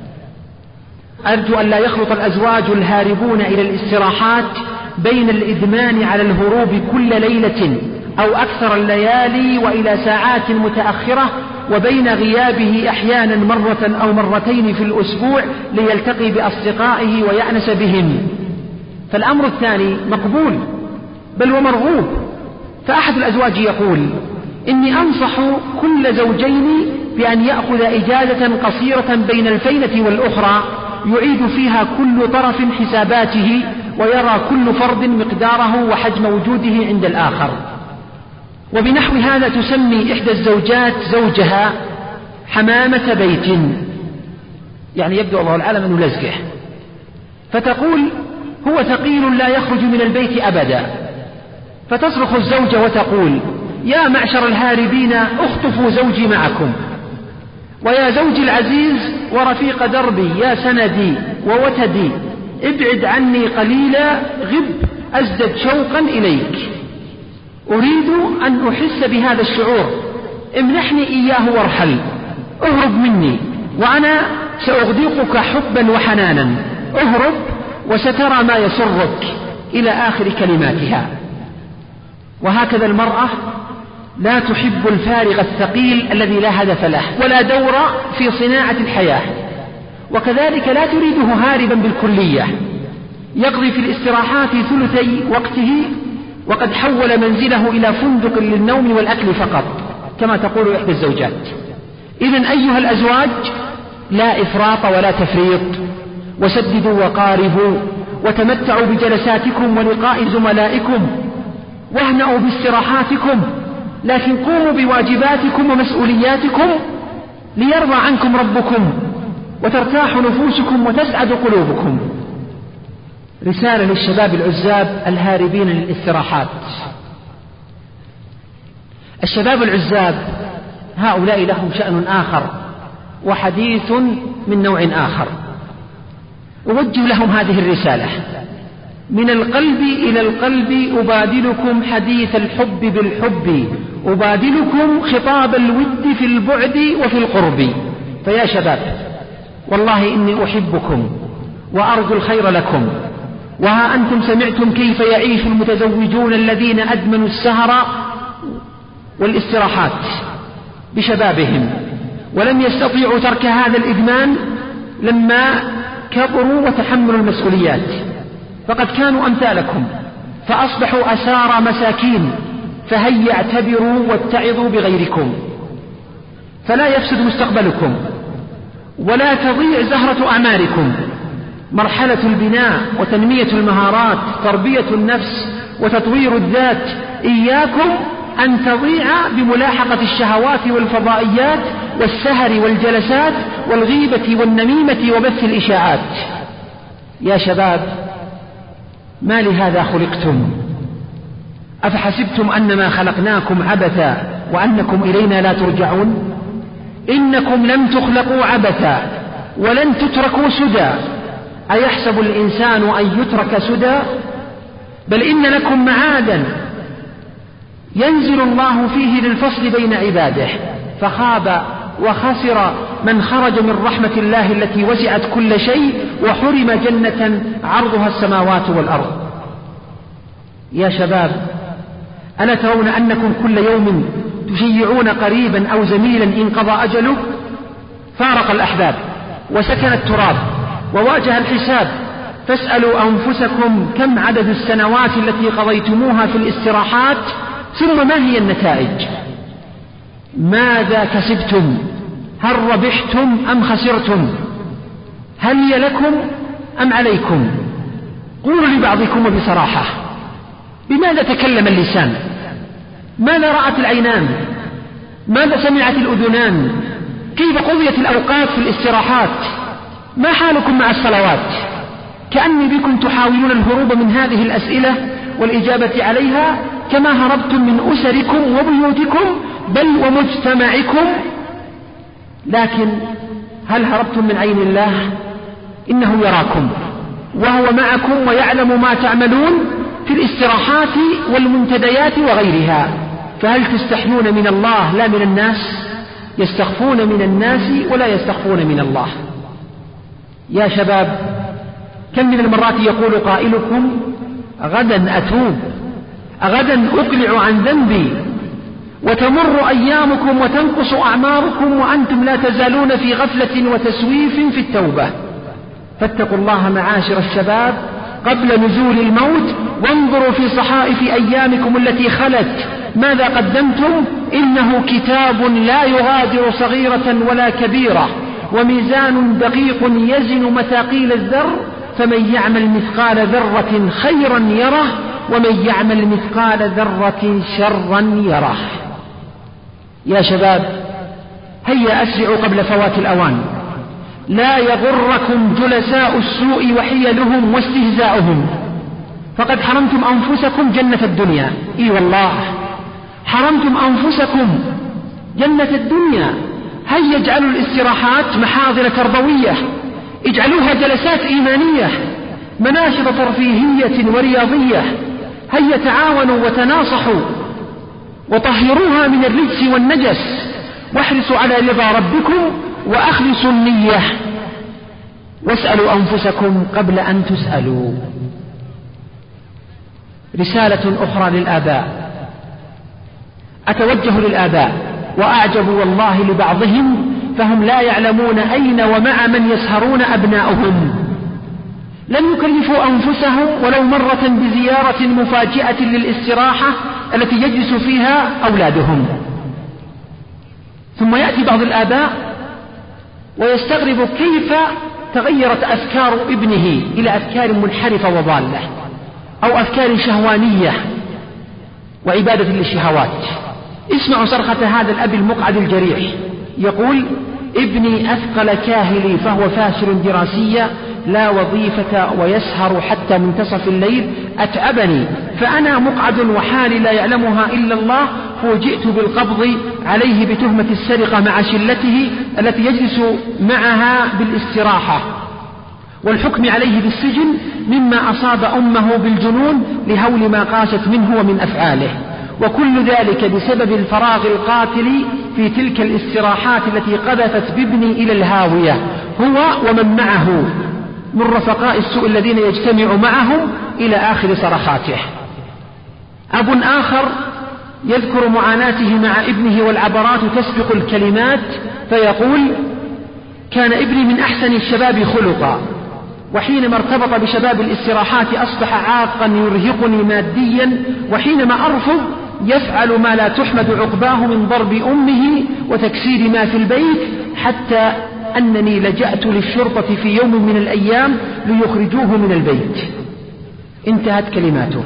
أرجو أن لا يخلط الأزواج الهاربون إلى الاستراحات بين الإدمان على الهروب كل ليلة أو أكثر الليالي وإلى ساعات متأخرة، وبين غيابه أحيانا مرة أو مرتين في الأسبوع ليلتقي بأصدقائه ويأنس بهم. فالأمر الثاني مقبول بل ومرغوب. فأحد الأزواج يقول: إني أنصح كل زوجين بأن يأخذ إجازة قصيرة بين الفينة والأخرى يعيد فيها كل طرف حساباته ويرى كل فرد مقداره وحجم وجوده عند الآخر. وبنحو هذا تسمي إحدى الزوجات زوجها حمامة بيت، يعني يبدو الله العالم أنه لزقه، فتقول: هو ثقيل لا يخرج من البيت أبدا. فتصرخ الزوجة وتقول: يا معشر الهاربين اخطفوا زوجي معكم، ويا زوجي العزيز ورفيق دربي يا سندي ووتدي ابعد عني قليلا غب أزدد شوقا إليك، أريد أن أحس بهذا الشعور، امنحني إياه وارحل، اهرب مني وأنا سأغدقك حبا وحنانا، اهرب وسترى ما يسرك، إلى آخر كلماتها. وهكذا المرأة لا تحب الفارغ الثقيل الذي لا هدف له ولا دور في صناعة الحياة، وكذلك لا تريده هاربا بالكلية يقضي في الاستراحات ثلثي وقته وقد حول منزله إلى فندق للنوم والأكل فقط كما تقول إحدى الزوجات. إذن أيها الأزواج لا إفراط ولا تفريط، وسددوا وقاربوا، وتمتعوا بجلساتكم ولقاء زملائكم، واهنأوا باستراحاتكم، لكن قوموا بواجباتكم ومسؤولياتكم ليرضى عنكم ربكم وترتاح نفوسكم وتسعد قلوبكم. رسالة للشباب العزاب الهاربين للاستراحات. الشباب العزاب هؤلاء لهم شأن آخر وحديث من نوع آخر. أوجه لهم هذه الرسالة: من القلب إلى القلب أبادلكم حديث الحب بالحب، أبادلكم خطاب الود في البعد وفي القرب. فيا شباب، والله إني أحبكم وأرجو الخير لكم، وها أنتم سمعتم كيف يعيش المتزوجون الذين أدمنوا السهر والاستراحات بشبابهم ولم يستطيعوا ترك هذا الإدمان لما كبروا وتحملوا المسؤوليات، فقد كانوا أمثالكم فأصبحوا أسارى مساكين، فهيا اعتبروا واتعظوا بغيركم، فلا يفسد مستقبلكم ولا تضيع زهرة أعماركم. مرحلة البناء وتنمية المهارات، تربية النفس وتطوير الذات، إياكم أن تضيع بملاحقة الشهوات والفضائيات والسهر والجلسات والغيبة والنميمة وبث الإشاعات. يا شباب، ما لهذا خلقتم؟ أفحسبتم أنما خلقناكم عبثا وأنكم إلينا لا ترجعون؟ إنكم لم تخلقوا عبثا ولن تتركوا سدى. أيحسب الإنسان أن يترك سدى؟ بل إن لكم معادا ينزل الله فيه للفصل بين عباده، فخاب وخسر من خرج من رحمة الله التي وسعت كل شيء وحرم جنة عرضها السماوات والأرض. يا شباب، ألا ترون أنكم كل يوم تشيعون قريبا أو زميلا إن قضى أجله فارق الأحباب وسكن التراب وواجه الحساب. فاسألوا أنفسكم كم عدد السنوات التي قضيتموها في الاستراحات، ثم ما هي النتائج؟ ماذا كسبتم؟ هل ربحتم أم خسرتم؟ هل هي لكم أم عليكم؟ قولوا لبعضكم بصراحة، بماذا تكلم اللسان؟ ماذا رأت العينان؟ ماذا سمعت الأذنان؟ كيف قضيت الأوقات في الاستراحات؟ ما حالكم مع الصلوات؟ كأني بكم تحاولون الهروب من هذه الأسئلة والإجابة عليها كما هربتم من أسركم وبيوتكم بل ومجتمعكم. لكن هل هربتم من عين الله؟ إنه يراكم وهو معكم ويعلم ما تعملون في الاستراحات والمنتديات وغيرها. فهل تستحيون من الله لا من الناس؟ يستخفون من الناس ولا يستخفون من الله. يا شباب، كم من المرات يقول قائلكم غدا أتوب، غدا أقلع عن ذنبي، وتمر أيامكم وتنقص أعماركم وأنتم لا تزالون في غفلة وتسويف في التوبة. فاتقوا الله معاشر الشباب قبل نزول الموت، وانظروا في صحائف أيامكم التي خلت ماذا قدمتم. إنه كتاب لا يغادر صغيرة ولا كبيرة، وميزان دقيق يزن مثاقيل الذر، فمن يعمل مثقال ذرة خيرا يره ومن يعمل مثقال ذرة شرا يره. يا شباب، هيا أسرعوا قبل فوات الأوان. لا يغركم جلساء السوء وحيلهم واستهزاؤهم، فقد حرمتم أنفسكم جنة الدنيا. إي والله حرمتم أنفسكم جنة الدنيا. هيا اجعلوا الاستراحات محاضر تربوية، اجعلوها جلسات إيمانية، مناشط ترفيهية ورياضية. هيا تعاونوا وتناصحوا وطهروها من الرجس والنجس، واحرصوا على رضا ربكم وأخلصوا النية، واسألوا أنفسكم قبل أن تسألوا. رسالة أخرى للآباء، أتوجه للآباء وأعجب والله لبعضهم، فهم لا يعلمون أين ومع من يسهرون أبناؤهم. لم يكلفوا أنفسهم ولو مرة بزيارة مفاجئة للاستراحة التي يجلس فيها أولادهم. ثم يأتي بعض الآباء ويستغرب كيف تغيرت أفكار ابنه إلى أفكار منحرفة وضالة، أو أفكار شهوانية وعبادة للشهوات. اسمعوا صرخة هذا الأب المقعد الجريح، يقول: ابني أثقل كاهلي فهو فاشل دراسيا، لا وظيفة ويسهر حتى منتصف الليل، أتعبني فأنا مقعد وحالي لا يعلمها إلا الله. فوجئت بالقبض عليه بتهمة السرقة مع شلته التي يجلس معها بالاستراحة، والحكم عليه بالسجن مما أصاب أمه بالجنون لهول ما قاست منه ومن أفعاله، وكل ذلك بسبب الفراغ القاتل في تلك الاستراحات التي قذفت بابني إلى الهاوية، هو ومن معه من رفقاء السوء الذين يجتمع معهم، إلى آخر صرخاته. أب آخر يذكر معاناته مع ابنه والعبرات تسبق الكلمات، فيقول: كان ابني من أحسن الشباب خلقا، وحينما ارتبط بشباب الاستراحات أصبح عاقا يرهقني ماديا، وحينما أرفض يفعل ما لا تحمد عقباه من ضرب أمه وتكسير ما في البيت، حتى أنني لجأت للشرطة في يوم من الأيام ليخرجوه من البيت. انتهت كلماته.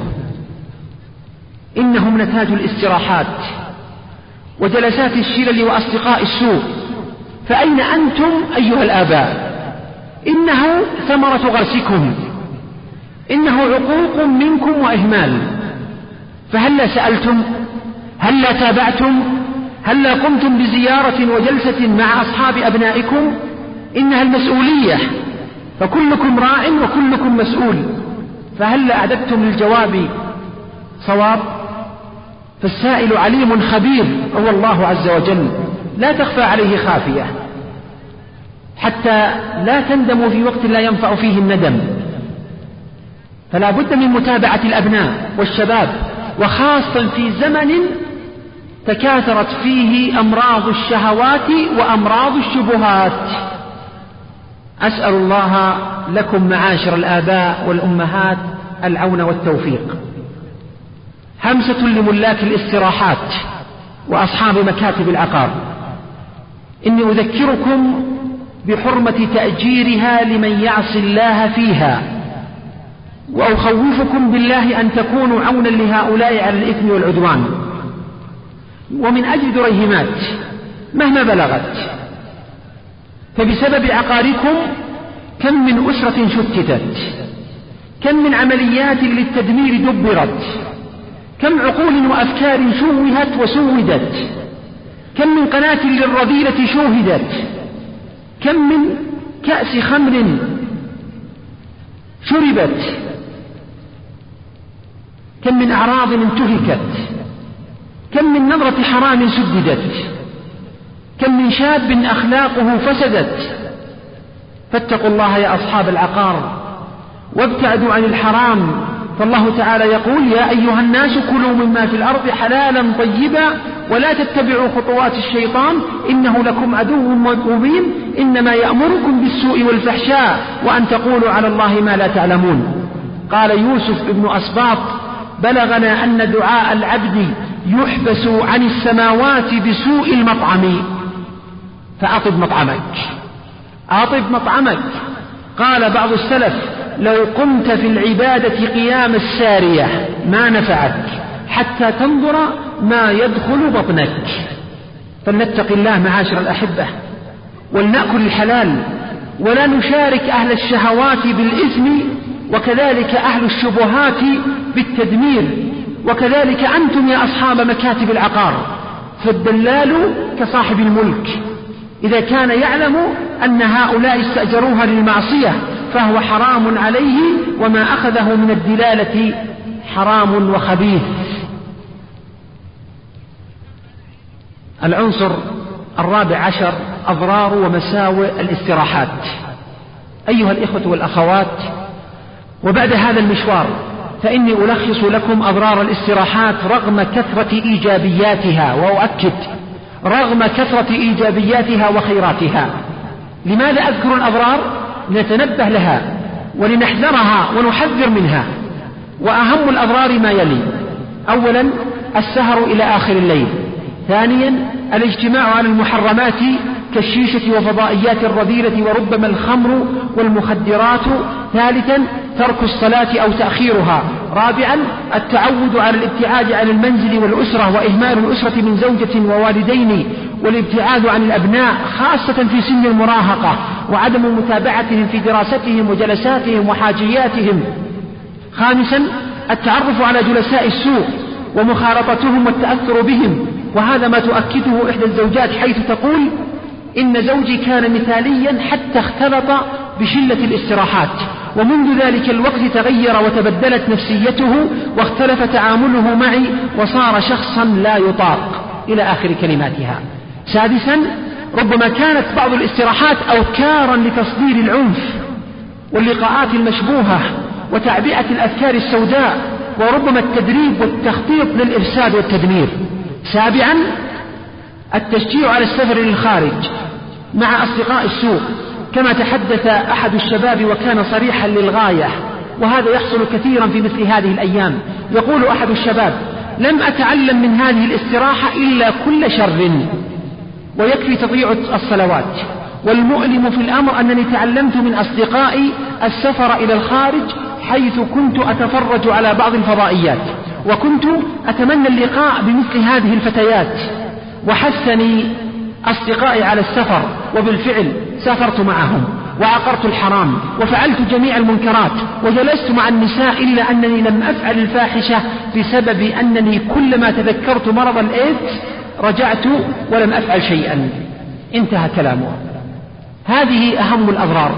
إنهم نتاج الاستراحات وجلسات الشلل وأصدقاء السوء، فأين أنتم أيها الآباء؟ إنه ثمرة غرسكم، إنه عقوق منكم وإهمال. فهلا سألتم؟ هلا تابعتم؟ هلا قمتم بزيارة وجلسة مع أصحاب أبنائكم؟ إنها المسؤولية، فكلكم راع وكلكم مسؤول. فهلا أعددتم للجواب صواب؟ فالسائل عليم خبير هو الله عز وجل، لا تخفى عليه خافية، حتى لا تندموا في وقت لا ينفع فيه الندم. فلا بد من متابعة الأبناء والشباب، وخاصة في زمن تكاثرت فيه أمراض الشهوات وأمراض الشبهات. أسأل الله لكم معاشر الآباء والأمهات العون والتوفيق. همسة لملاك الاستراحات وأصحاب مكاتب العقار: إني أذكركم بحرمة تأجيرها لمن يعصي الله فيها، وأخوفكم بالله أن تكونوا عونا لهؤلاء على الإثم والعدوان. ومن أجل دريهمات مهما بلغت، فبسبب عقاركم كم من أسرة شتتت، كم من عمليات للتدمير دبرت، كم عقول وأفكار شوهت وسودت، كم من قناة للرذيلة شوهدت، كم من كأس خمر شربت، كم من أعراض انتهكت، كم من نظرة حرام سددت، كم من شاب أخلاقه فسدت. فاتقوا الله يا أصحاب العقار وابتعدوا عن الحرام، فالله تعالى يقول: يا أيها الناس كلوا مما في الأرض حلالا طيبا ولا تتبعوا خطوات الشيطان إنه لكم عدو مبين إنما يأمركم بالسوء والفحشاء وأن تقولوا على الله ما لا تعلمون. قال يوسف ابن أسباط: بلغنا أن دعاء العبد يحبس عن السماوات بسوء المطعم، فأطب مطعمك، أطب مطعمك. قال بعض السلف: لو قمت في العبادة قيام السارية ما نفعك حتى تنظر ما يدخل بطنك. فلنتق الله معاشر الأحبة، ولنأكل الحلال، ولا نشارك أهل الشهوات بالإثم، وكذلك أهل الشبهات بالتدمير، وكذلك أنتم يا أصحاب مكاتب العقار. فالدلال كصاحب الملك، إذا كان يعلم أن هؤلاء استأجروها للمعصية فهو حرام عليه، وما أخذه من الدلالة حرام وخبيث. العنصر 14: أضرار ومساوئ الاستراحات. أيها الإخوة والأخوات، وبعد هذا المشوار فإني ألخص لكم أضرار الاستراحات رغم كثرة إيجابياتها، وأؤكد رغم كثرة إيجابياتها وخيراتها. لماذا أذكر الأضرار؟ لنتنبه لها ولنحذرها ونحذر منها. وأهم الأضرار ما يلي: أولا السهر إلى آخر الليل، ثانيا الاجتماع على المحرمات كالشيشة وفضائيات الرذيلة وربما الخمر والمخدرات، ثالثا ترك الصلاة أو تأخيرها، رابعا التعود على الابتعاد عن المنزل والأسرة وإهمال الأسرة من زوجة ووالدين، والابتعاد عن الأبناء خاصة في سن المراهقة، وعدم متابعتهم في دراستهم وجلساتهم وحاجياتهم، خامسا التعرف على جلساء السوء ومخالطتهم والتأثر بهم، وهذا ما تؤكده إحدى الزوجات حيث تقول: إن زوجي كان مثاليا حتى اختلط بشلة الاستراحات، ومنذ ذلك الوقت تغير وتبدلت نفسيته واختلف تعامله معي وصار شخصا لا يطاق، إلى آخر كلماتها. سادسا ربما كانت بعض الاستراحات أوكارا لتصدير العنف واللقاءات المشبوهة وتعبئة الأفكار السوداء، وربما التدريب والتخطيط للإفساد والتدمير. سابعا التشجيع على السفر للخارج مع أصدقاء السوء، كما تحدث أحد الشباب وكان صريحا للغاية، وهذا يحصل كثيرا في مثل هذه الأيام. يقول أحد الشباب: لم أتعلم من هذه الاستراحة إلا كل شر، ويكفي تضييع الصلوات. والمؤلم في الأمر أنني تعلمت من أصدقائي السفر إلى الخارج، حيث كنت أتفرج على بعض الفضائيات، وكنت أتمنى اللقاء بمثل هذه الفتيات، وحثني أصدقائي على السفر، وبالفعل سافرت معهم وعقرت الحرام وفعلت جميع المنكرات وجلست مع النساء، إلا أنني لم أفعل الفاحشة بسبب أنني كلما تذكرت مرض الإيدز رجعت ولم أفعل شيئا. انتهى كلامه. هذه أهم الأضرار.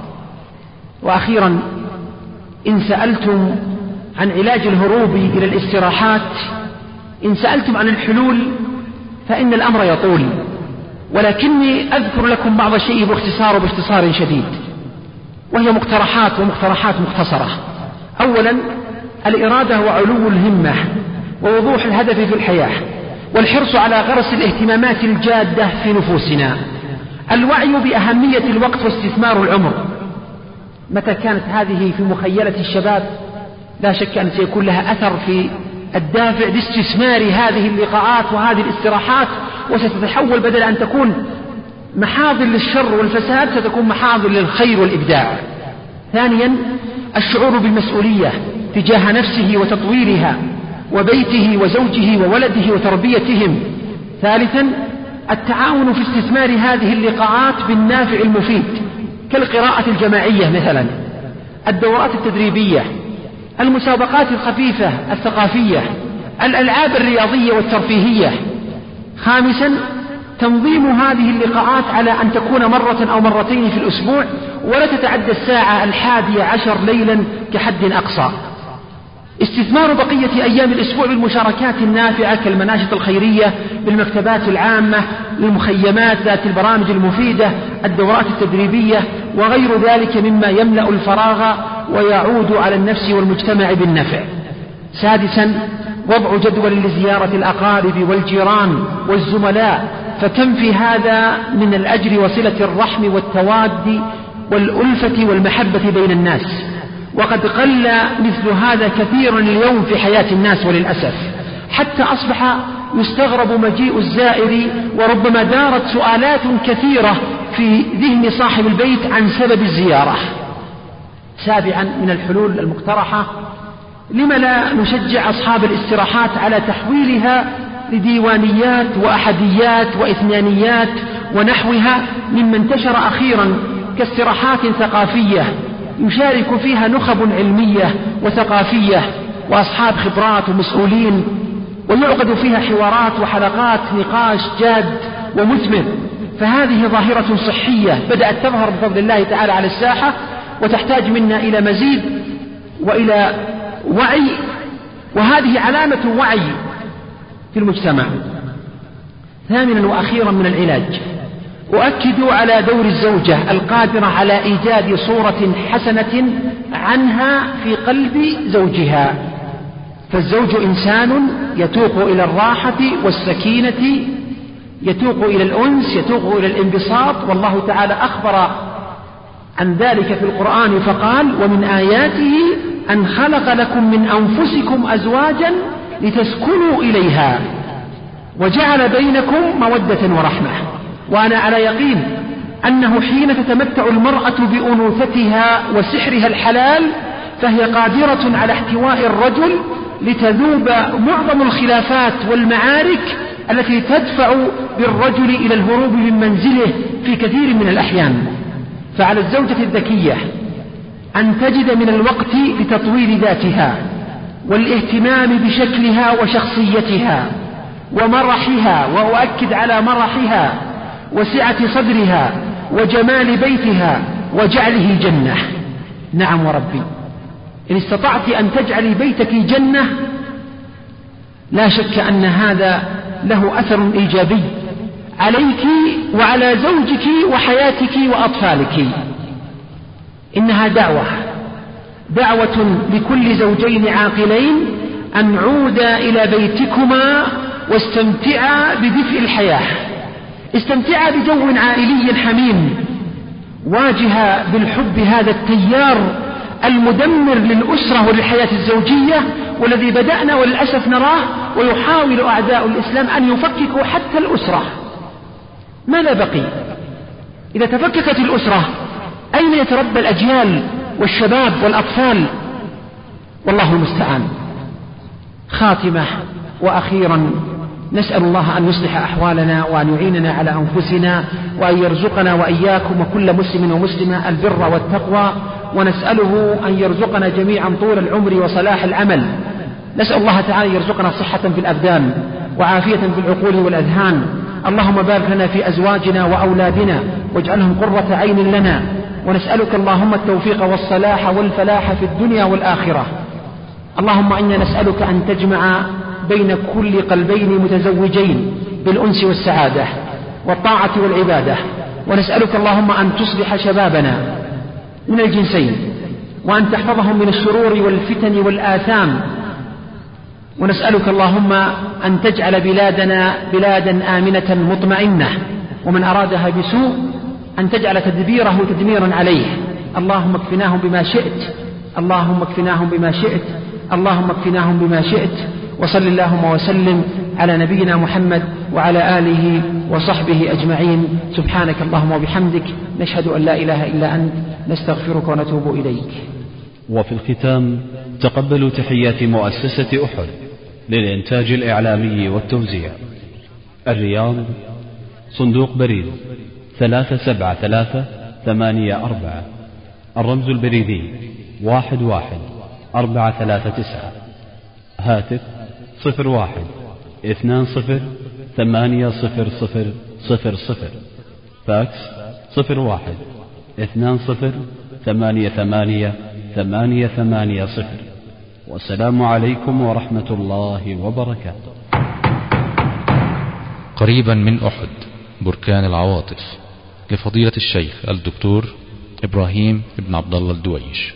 وأخيرا، إن سألتم عن علاج الهروب إلى الاستراحات، إن سألتم عن الحلول فإن الأمر يطول، ولكني أذكر لكم بعض الشيء باختصار شديد، وهي مقترحات مختصرة. أولا الإرادة وعلو الهمة ووضوح الهدف في الحياة. والحرص على غرس الاهتمامات الجادة في نفوسنا، الوعي بأهمية الوقت واستثمار العمر. متى كانت هذه في مخيلة الشباب لا شك أن سيكون لها أثر في الدافع لاستثمار هذه اللقاءات وهذه الاستراحات، وستتحول بدل أن تكون محاضر للشر والفساد ستكون محاضر للخير والإبداع. ثانيا الشعور بالمسؤولية تجاه نفسه وتطويرها وبيته وزوجه وولده وتربيتهم. ثالثا التعاون في استثمار هذه اللقاءات بالنافع المفيد كالقراءة الجماعية مثلا، الدورات التدريبية، المسابقات الخفيفة الثقافية، الألعاب الرياضية والترفيهية. خامسا تنظيم هذه اللقاءات على أن تكون مرة أو مرتين في الأسبوع ولا تتعدى 11:10 ليلا كحد أقصى. استثمار بقية أيام الأسبوع بالمشاركات النافعة كالمناشط الخيرية، بالمكتبات العامة، للمخيمات ذات البرامج المفيدة، الدورات التدريبية وغير ذلك مما يملأ الفراغ ويعود على النفس والمجتمع بالنفع. سادسا وضع جدول لزيارة الأقارب والجيران والزملاء، فكم في هذا من الأجر وصلة الرحم والتواد والألفة والمحبة بين الناس، وقد قل مثل هذا كثيرا اليوم في حياة الناس وللأسف، حتى أصبح يستغرب مجيء الزائر، وربما دارت سؤالات كثيرة في ذهن صاحب البيت عن سبب الزيارة. سابعا من الحلول المقترحة، لما لا نشجع أصحاب الاستراحات على تحويلها لديوانيات وأحديات وإثنانيات ونحوها مما انتشر أخيرا كاستراحات ثقافية يشارك فيها نخب علمية وثقافية وأصحاب خبرات ومسؤولين، ويعقد فيها حوارات وحلقات نقاش جاد ومثمر. فهذه ظاهرة صحية بدأت تظهر بفضل الله تعالى على الساحة، وتحتاج منا إلى مزيد وإلى وعي، وهذه علامة وعي في المجتمع. ثامنا وأخيرا من العلاج، أؤكد على دور الزوجة القادرة على إيجاد صورة حسنة عنها في قلب زوجها، فالزوج إنسان يتوق إلى الراحة والسكينة، يتوق إلى الأنس، يتوق إلى الانبساط، والله تعالى أخبر عن ذلك في القرآن فقال: ومن آياته أن خلق لكم من أنفسكم أزواجا لتسكنوا إليها وجعل بينكم مودة ورحمة. وأنا على يقين أنه حين تتمتع المرأة بأنوثتها وسحرها الحلال فهي قادرة على احتواء الرجل لتذوب معظم الخلافات والمعارك التي تدفع بالرجل إلى الهروب من منزله في كثير من الأحيان. فعلى الزوجة الذكية أن تجد من الوقت لتطوير ذاتها والاهتمام بشكلها وشخصيتها ومرحها، وأؤكد على مرحها وسعة صدرها وجمال بيتها وجعله جنة. نعم وربي، إن استطعت أن تجعلي بيتك جنة لا شك أن هذا له أثر إيجابي عليك وعلى زوجك وحياتك وأطفالك. إنها دعوة لكل زوجين عاقلين أن عودا إلى بيتكما واستمتعا بدفء الحياة، استمتعا بجو عائلي حميم، واجها بالحب هذا التيار المدمر للأسرة وللحياة الزوجية والذي بدأنا وللأسف نراه، ويحاول أعداء الإسلام أن يفككوا حتى الأسرة. ماذا بقي؟ إذا تفككت الأسرة أين يتربى الأجيال والشباب والأطفال؟ والله المستعان. خاتمة وأخيرا، نسأل الله أن يصلح أحوالنا وأن يعيننا على أنفسنا وأن يرزقنا وإياكم وكل مسلم ومسلمة البر والتقوى، ونسأله أن يرزقنا جميعا طول العمر وصلاح العمل. نسأل الله تعالى يرزقنا صحة في الأبدان وعافية في العقول والأذهان. اللهم بارك لنا في أزواجنا وأولادنا واجعلهم قرة عين لنا، ونسألك اللهم التوفيق والصلاح والفلاح في الدنيا والآخرة. اللهم إنا نسألك أن تجمع بين كل قلبين متزوجين بالأنس والسعادة والطاعة والعبادة، ونسألك اللهم أن تصلح شبابنا من الجنسين، وأن تحفظهم من الشرور والفتن والآثام، ونسألك اللهم أن تجعل بلادنا بلادا آمنة مطمئنة، ومن أرادها بسوء أن تجعل تدبيره تدميرا عليه. اللهم اكفناهم بما شئت، اللهم اكفناهم بما شئت، اللهم اكفناهم بما شئت. وصل اللهم وسلم على نبينا محمد وعلى آله وصحبه أجمعين. سبحانك اللهم وبحمدك، نشهد أن لا إله إلا أنت، نستغفرك ونتوب إليك. وفي الختام تقبلوا تحيات مؤسسة أحد للإنتاج الإعلامي والتوزيع، الرياض، صندوق بريد 373884، الرمز البريدي 11439، هاتف 01-20-800000، فاكس 01-20-88-880. والسلام عليكم ورحمة الله وبركاته. قريبا من أحد، بركان العواطف، لفضيلة الشيخ الدكتور إبراهيم بن عبد الله الدويش.